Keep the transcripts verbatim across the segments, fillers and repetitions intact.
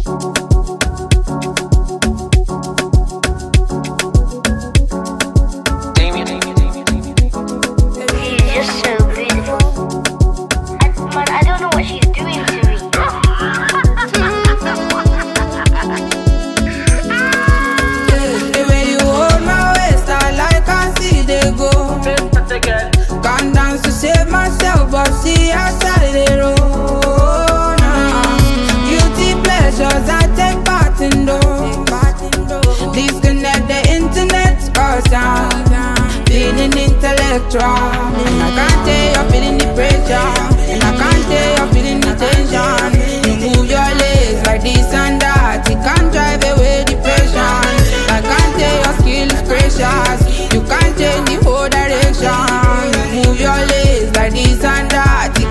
See outside the road now. Guilty pleasures I take part in those. Disconnect the internet cause I'm feeling intellectual. And I can't tell you're feeling the pressure. And I can't tell you're feeling the tension. You move your legs like this and that. It can't drive away depression. I can't tell your skill is precious. You can't change the whole direction. You move your legs like this and that.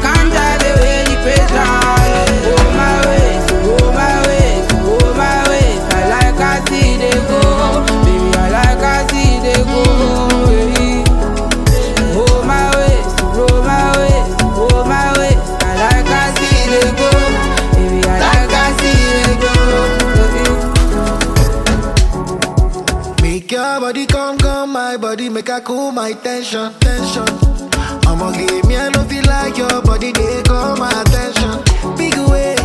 Your body come, come, my body make I cool my tension, tension. I'ma give me, I don't feel like your body, they call my attention. Big way,